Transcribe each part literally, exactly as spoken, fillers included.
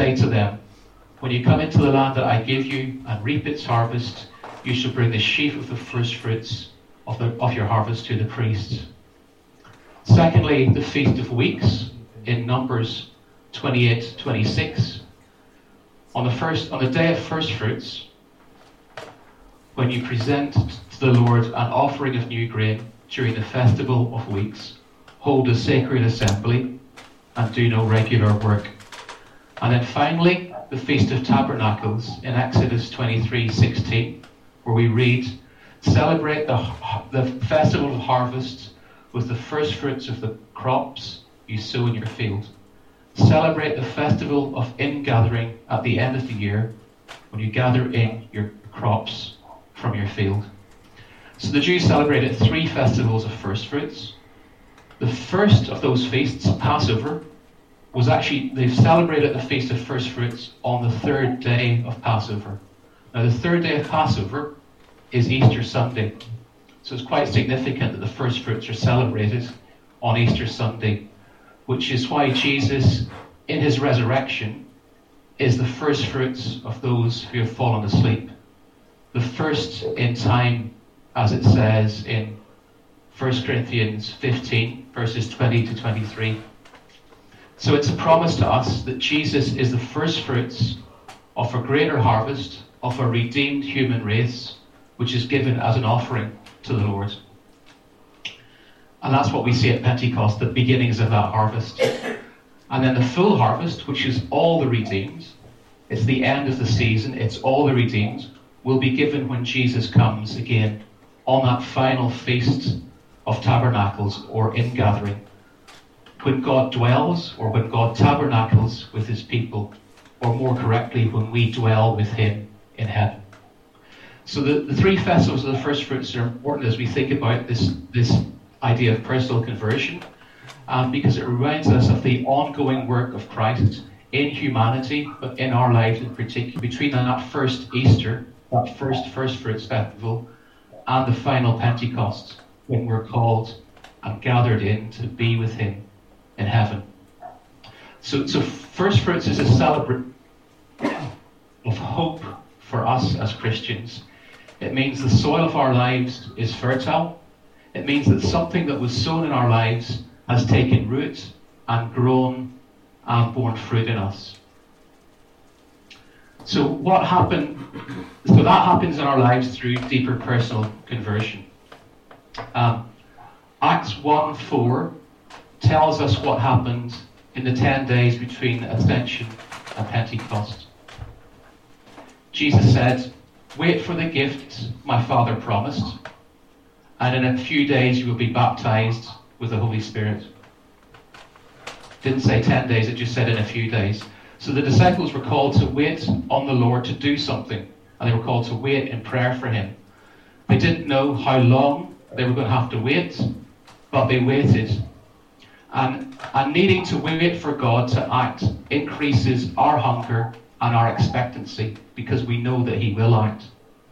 say to them, when you come into the land that I give you and reap its harvest, you shall bring the sheaf of the first fruits of, the, of your harvest to the priest. Secondly, the Feast of Weeks in Numbers twenty-eight twenty-six. On the first, on the day of first fruits, when you present to the Lord an offering of new grain during the festival of weeks, hold a sacred assembly and do no regular work. And then finally, the Feast of Tabernacles in Exodus twenty-three sixteen, where we read, celebrate the, the festival of harvest with the first fruits of the crops you sow in your field. Celebrate the festival of ingathering at the end of the year, when you gather in your crops from your field. So the Jews celebrated three festivals of first fruits. The first of those feasts, Passover, was actually, they've celebrated the Feast of First Fruits on the third day of Passover. Now the third day of Passover is Easter Sunday. So it's quite significant that the first fruits are celebrated on Easter Sunday, which is why Jesus, in his resurrection, is the first fruits of those who have fallen asleep. The first in time, as it says in First Corinthians fifteen, verses twenty to twenty-three. So it's a promise to us that Jesus is the first fruits of a greater harvest of a redeemed human race, which is given as an offering to the Lord. And that's what we see at Pentecost, the beginnings of that harvest. And then the full harvest, which is all the redeemed, it's the end of the season, it's all the redeemed, will be given when Jesus comes again on that final feast of tabernacles or ingathering, when God dwells, or when God tabernacles with his people, or more correctly, when we dwell with him in heaven. So the, the three festivals of the first fruits are important as we think about this, this idea of personal conversion, um, because it reminds us of the ongoing work of Christ in humanity, but in our lives in particular, between that first Easter, that first first fruits festival, and the final Pentecost, when we're called and gathered in to be with him in heaven. So, so first fruits is a celebration of hope for us as Christians. It means the soil of our lives is fertile. It means that something that was sown in our lives has taken root and grown and borne fruit in us. So what happened? So that happens in our lives through deeper personal conversion. Um, Acts one four tells us what happened in the ten days between Ascension and Pentecost. Jesus said, wait for the gift my Father promised, and in a few days you will be baptized with the Holy Spirit. Didn't say ten days, it just said in a few days. So the disciples were called to wait on the Lord to do something, and they were called to wait in prayer for him. They didn't know how long they were going to have to wait, but they waited. And, and needing to wait for God to act increases our hunger and our expectancy, because we know that he will act.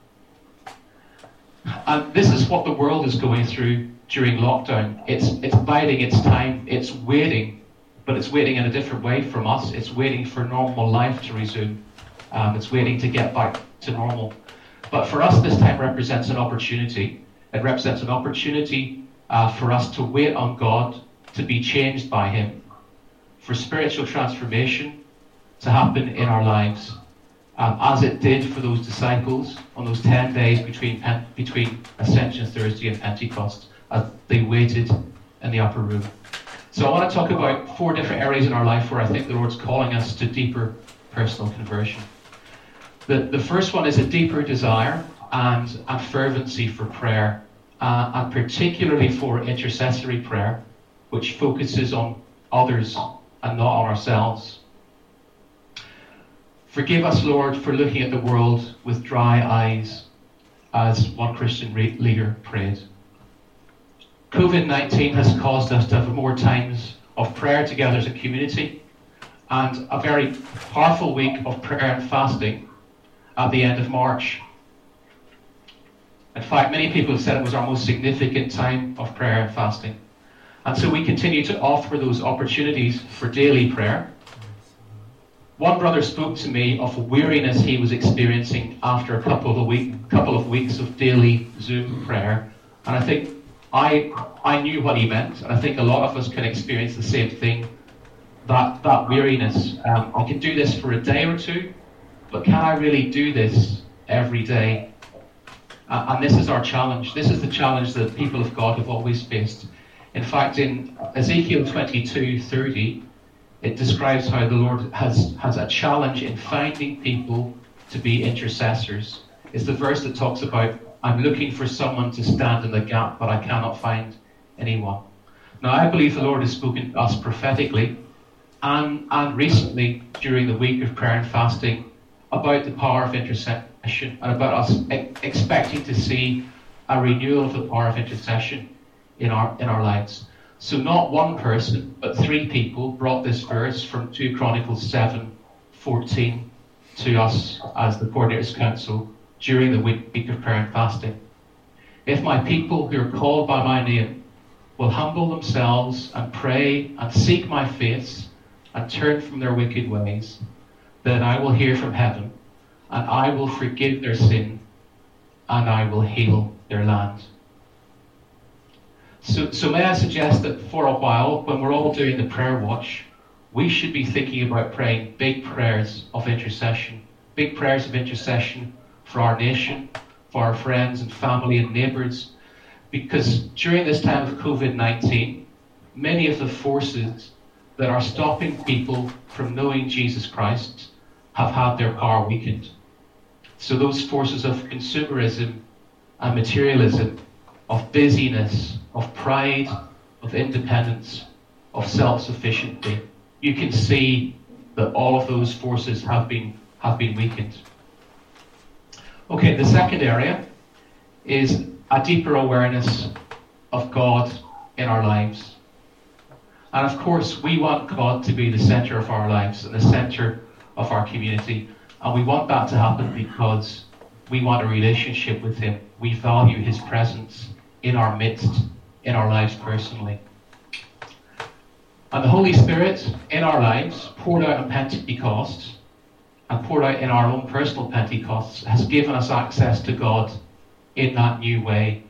And this is what the world is going through during lockdown. It's, it's biding its time, it's waiting, but it's waiting in a different way from us. It's waiting for normal life to resume. Um, it's waiting to get back to normal. But for us, this time represents an opportunity. It represents an opportunity uh, for us to wait on God, to be changed by him, for spiritual transformation to happen in our lives, um, as it did for those disciples on those ten days between Pen- between Ascension Thursday and Pentecost, as they waited in the upper room. So I want to talk about four different areas in our life where I think the Lord's calling us to deeper personal conversion. The, the first one is a deeper desire and a fervency for prayer, uh, and particularly for intercessory prayer, which focuses on others and not on ourselves. Forgive us, Lord, for looking at the world with dry eyes, as one Christian re- leader prayed. covid nineteen has caused us to have more times of prayer together as a community, and a very powerful week of prayer and fasting at the end of March. In fact, many people have said it was our most significant time of prayer and fasting. And so we continue to offer those opportunities for daily prayer. One brother spoke to me of a weariness he was experiencing after a couple of week, couple of weeks of daily Zoom prayer, and I think I I knew what he meant, and I think a lot of us can experience the same thing. That that weariness. Um, I can do this for a day or two, but can I really do this every day? Uh, and this is our challenge. This is the challenge that people of God have always faced. In fact, in Ezekiel twenty-two thirty. It describes how the Lord has, has a challenge in finding people to be intercessors. It's the verse that talks about, I'm looking for someone to stand in the gap, but I cannot find anyone. Now, I believe the Lord has spoken to us prophetically and, and recently during the week of prayer and fasting about the power of intercession and about us e- expecting to see a renewal of the power of intercession in our in our lives. So not one person, but three people brought this verse from Second Chronicles seven fourteen to us as the Coordinators' Council during the week of prayer and fasting. If my people who are called by my name will humble themselves and pray and seek my face and turn from their wicked ways, then I will hear from heaven and I will forgive their sin and I will heal their land. So, so may I suggest that for a while, when we're all doing the prayer watch, we should be thinking about praying big prayers of intercession, big prayers of intercession for our nation, for our friends and family and neighbours, because during this time of covid nineteen, many of the forces that are stopping people from knowing Jesus Christ have had their power weakened. So those forces of consumerism and materialism, of busyness, of pride, of independence, of self-sufficiency, you can see that all of those forces have been have been weakened. Okay, the second area is a deeper awareness of God in our lives. And of course, we want God to be the centre of our lives and the centre of our community. And we want that to happen because we want a relationship with Him. We value His presence in our midst, in our lives personally. And the Holy Spirit in our lives, poured out on Pentecost, and poured out in our own personal Pentecosts, has given us access to God in that new way.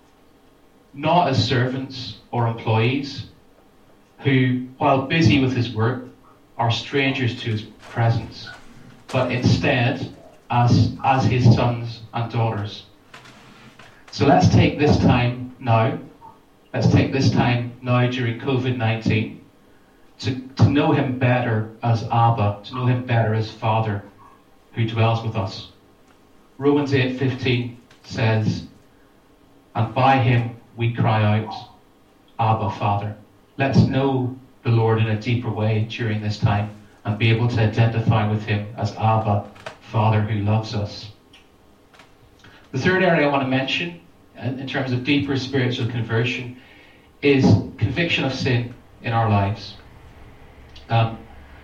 Not as servants or employees who, while busy with His work, are strangers to His presence, but instead as, as His sons and daughters. So let's take this time now, let's take this time now during covid nineteen to, to know Him better as Abba, to know Him better as Father who dwells with us. Romans eight fifteen says, and by Him we cry out, Abba, Father. Let's know the Lord in a deeper way during this time and be able to identify with Him as Abba, Father who loves us. The third area I want to mention in terms of deeper spiritual conversion is conviction of sin in our lives. Um,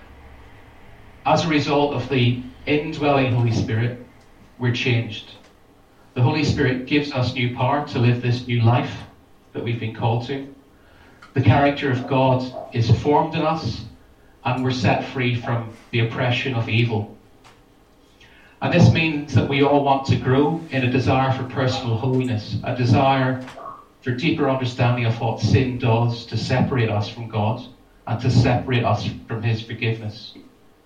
as a result of the indwelling Holy Spirit, we're changed. The Holy Spirit gives us new power to live this new life that we've been called to. The character of God is formed in us, and we're set free from the oppression of evil. And this means that we all want to grow in a desire for personal holiness, a desire for deeper understanding of what sin does to separate us from God and to separate us from His forgiveness.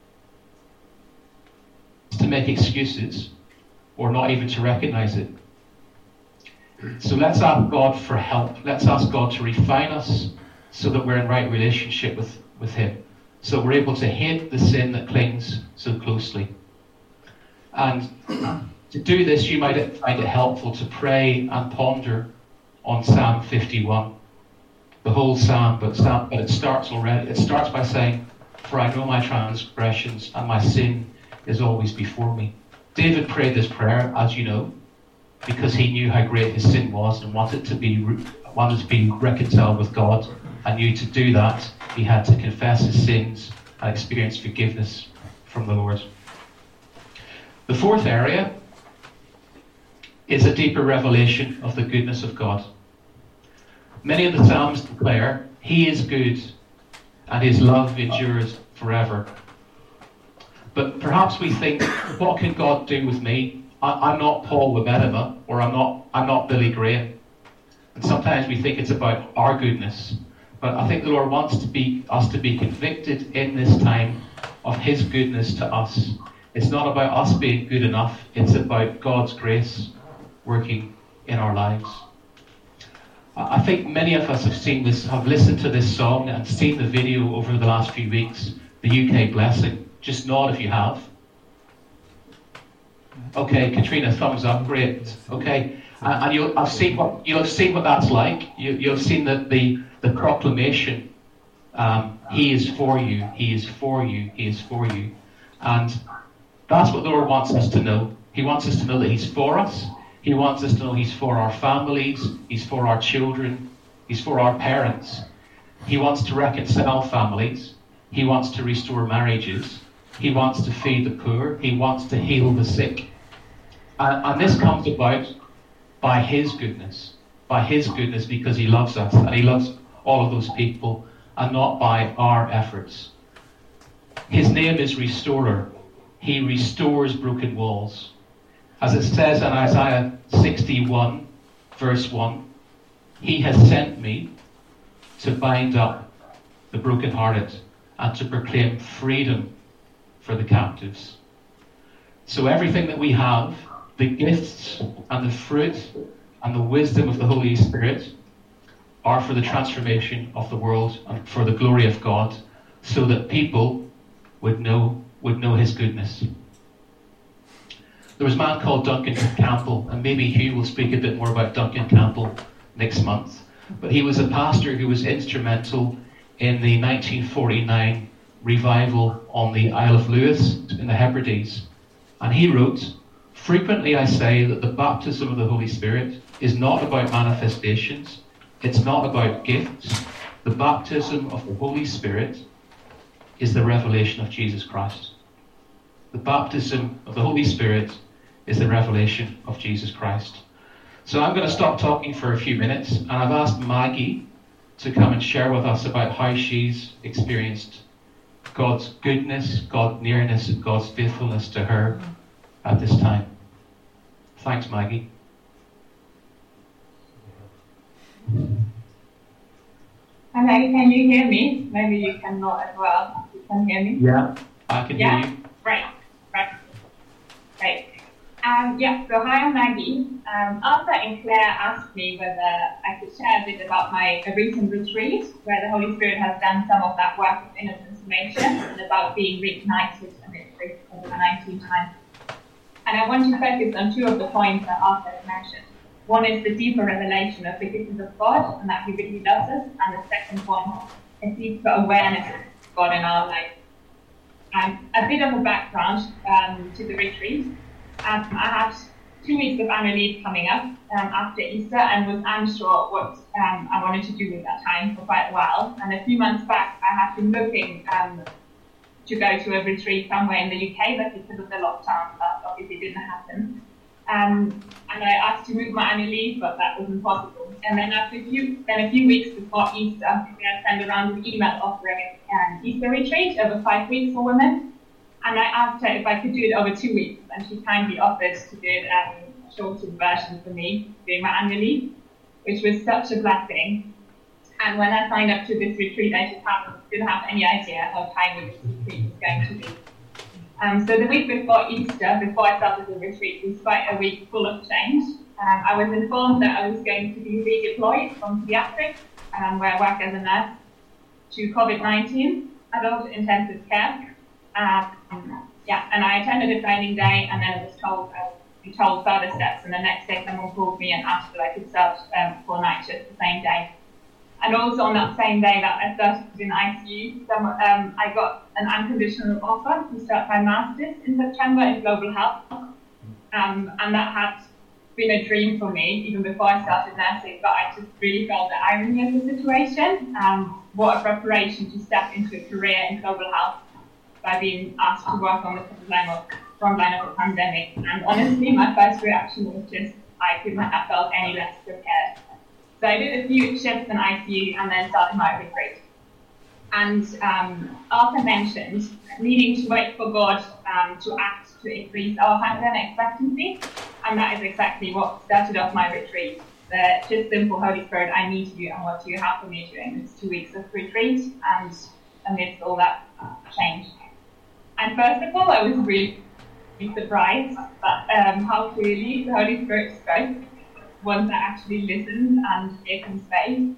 To make excuses or not even to recognize it. So let's ask God for help. Let's ask God to refine us so that we're in right relationship with, with Him. So we're able to hate the sin that clings so closely. And to do this, you might find it helpful to pray and ponder on Psalm fifty-one. The whole Psalm, but, Psalm, but it starts already. It starts by saying, for I know my transgressions and my sin is always before me. David prayed this prayer, as you know, because he knew how great his sin was and wanted to be wanted to be reconciled with God, and knew to do that he had to confess his sins and experience forgiveness from the Lord. The fourth area is a deeper revelation of the goodness of God. Many of the Psalms declare, He is good and His love endures forever. But perhaps we think, what can God do with me? I, I'm not Paul Webedema, or I'm not I'm not Billy Graham. And sometimes we think it's about our goodness. But I think the Lord wants to be us to be convicted in this time of his goodness to us. It's not about us being good enough. It's about God's grace working in our lives. I think many of us have seen this, have listened to this song and seen the video over the last few weeks, the U K Blessing. Just nod if you have. Okay, Katrina, thumbs up, great. Okay, and, and you'll have seen what you'll have seen what that's like. You, you'll have seen the the, the proclamation. Um, he is for you. He is for you. He is for you, and that's what the Lord wants us to know. He wants us to know that He's for us. He wants us to know He's for our families. He's for our children. He's for our parents. He wants to reconcile families. He wants to restore marriages. He wants to feed the poor. He wants to heal the sick. And, and this comes about by His goodness. By His goodness, because He loves us. And He loves all of those people, and not by our efforts. His name is Restorer. He restores broken walls. As it says in Isaiah sixty-one, verse one, He has sent me to bind up the brokenhearted and to proclaim freedom for the captives. So everything that we have, the gifts and the fruit and the wisdom of the Holy Spirit, are for the transformation of the world and for the glory of God, so that people would know would know His goodness. There was a man called Duncan Campbell, and maybe Hugh will speak a bit more about Duncan Campbell next month. But he was a pastor who was instrumental in the nineteen forty-nine revival on the Isle of Lewis in the Hebrides. And he wrote, "Frequently I say that the baptism of the Holy Spirit is not about manifestations. It's not about gifts. The baptism of the Holy Spirit is the revelation of Jesus Christ." The baptism of the Holy Spirit is the revelation of Jesus Christ. So I'm going to stop talking for a few minutes, and I've asked Maggie to come and share with us about how she's experienced God's goodness, God's nearness, and God's faithfulness to her at this time. Thanks, Maggie. Hello, can you hear me? Maybe you cannot as well. You can hear me? Yeah, I can yeah? hear you. Right, right. Right. Um, yeah, so hi, I'm Maggie. Um, Arthur and Claire asked me whether I could share a bit about my a recent retreat, where the Holy Spirit has done some of that work of inner transformation and about being reignited amidst this COVID nineteen time. And I want to focus on two of the points that Arthur has mentioned. One is the deeper revelation of the goodness of God and that He really loves us, and the second one is deeper awareness of God in our life. Um, a bit of a background um, to the retreat. Um, I had two weeks of annual leave coming up um, after Easter and was unsure what um, I wanted to do with that time for quite a while. And a few months back, I had been looking um, to go to a retreat somewhere in the U K, but because of the lockdown, that obviously didn't happen. Um, and I asked to move my annual leave, but that wasn't possible. And then after a few, then a few weeks before Easter, we had sent around an email offering an Easter retreat over five weeks for women. And I asked her if I could do it over two weeks, and she kindly offered to do it as a shortened version for me during my annual leave, which was such a blessing. And when I signed up to this retreat, I just have, didn't have any idea how timely this retreat was going to be. Um, so the week before Easter, before I started the retreat, was quite a week full of change. Um, I was informed that I was going to be redeployed from pediatrics, um, where I work as a nurse, to COVID nineteen, adult intensive care. Um, yeah, and I attended a training day, and then I was told I would be told further steps. And the next day, someone called me and asked if I could start um, for night shift the same day. And also on that same day that I started in I C U, some, um, I got an unconditional offer to start my master's in September in global health. Um, and that had been a dream for me even before I started nursing, but I just really felt the irony of the situation. Um, what a preparation to step into a career in global health by being asked to work on the front line of, front line of the pandemic. And honestly, my first reaction was just, I couldn't have felt any less prepared. So I did a few shifts in I C U and then started my retreat. And um, Arthur mentioned needing to wait for God um, to act to increase our hunger and expectancy, and that is exactly what started off my retreat. The just simple, Holy Spirit, I need you, and what do you have for me during this two weeks of retreat, and amidst all that uh, change. And first of all, I was really surprised at um, how clearly the Holy Spirit spoke once I actually listened and gave him space.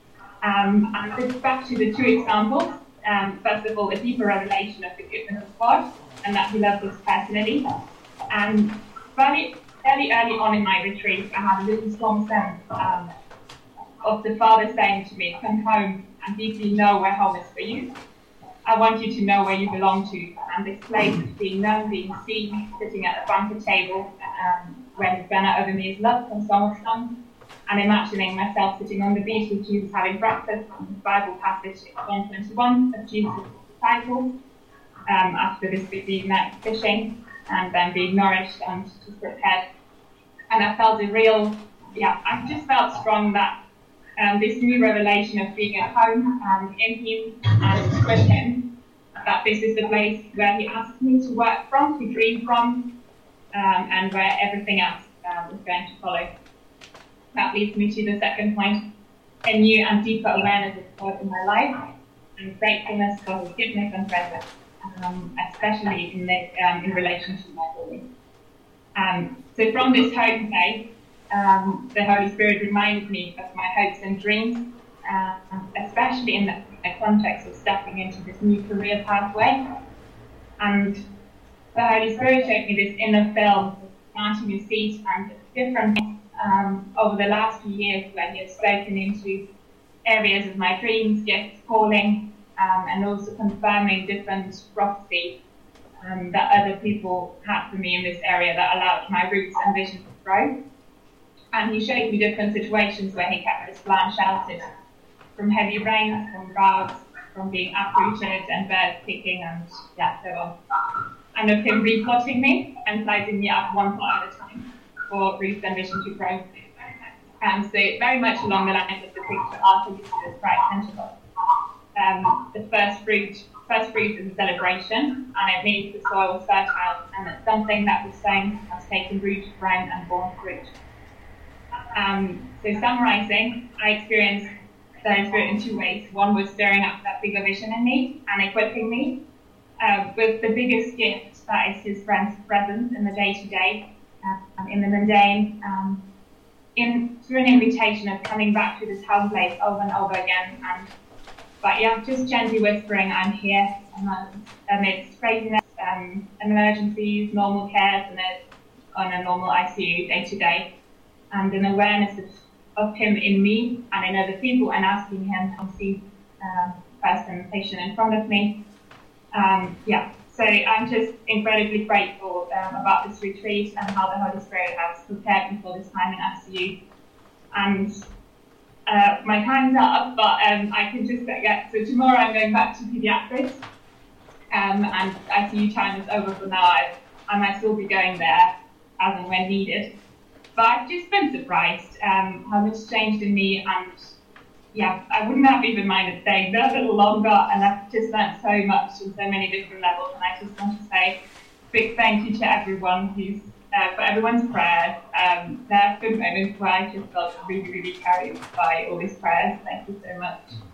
Um, and so back to the two examples. Um, first of all, a deeper revelation of the goodness of God and that he loves us personally. And very, fairly early on in my retreat, I had a really strong sense um, of the Father saying to me, come home and deeply know where home is for you. I want you to know where you belong to. And this place of being known, being seen, sitting at the banquet table, um, when his banner over me is love from Song of Songs, and imagining myself sitting on the beach with Jesus having breakfast on the Bible passage John twenty-one of Jesus' disciples um, after this big night of fishing, and then being nourished and just prepared. And I felt a real, yeah, I just felt strong that um, this new revelation of being at home um, in him and with him, that this is the place where he asked me to work from, to dream from, um, and where everything else uh, was going to follow. That leads me to the second point, a new and deeper awareness of God in my life, and gratefulness for his goodness and presence, um, especially in, the, um, in relation to my calling. Um, so from this home place, um, the Holy Spirit reminded me of my hopes and dreams, uh, especially in the, the context of stepping into this new career pathway. And the Holy Spirit showed me this inner film, planting a seed and different Um, over the last few years, where he has spoken into areas of my dreams, gifts, calling, um, and also confirming different prophecies um, that other people had for me in this area that allowed my roots and vision to grow. And he showed me different situations where he kept this plant sheltered from heavy rains, from droughts, from being uprooted and birds picking, and yeah, so on. And of him repotting me and sizing me up one pot at a time for roots and vision to grow. Um, so very much along the lines of the picture Arthur used to describe Pentecost. Um, the first fruit, first fruit is a celebration, and it means the soil was fertile, and that something that was sown has taken root, grown, and borne fruit. Um, so summarising, I experienced the Holy Spirit in two ways. One was stirring up that bigger vision in me and equipping me uh, with the biggest gift, that is his presence in the day-to-day, um, in the mundane, um, in through an invitation of coming back to this home place over and over again. And but yeah, just gently whispering, I'm here amidst craziness, um, emergencies, normal cares, and a, on a normal I C U day to day, and an awareness of, of him in me and in other people, and asking him to see um, the person, patient in front of me. Um, yeah. So I'm just incredibly grateful um, about this retreat and how the Holy Spirit has prepared me for this time in I C U. And uh, my time's up, but um, I can just get, so tomorrow I'm going back to pediatrics, um, and I C U time is over for now. I, I might still be going there as and when needed. But I've just been surprised um, how much changed in me, and yeah, I wouldn't have even minded staying there a little longer, and I've just learned so much on so many different levels. And I just want to say a big thank you to everyone who's uh, for everyone's prayers. Um, there have been moments where I just felt really, really carried by all these prayers. Thank you so much.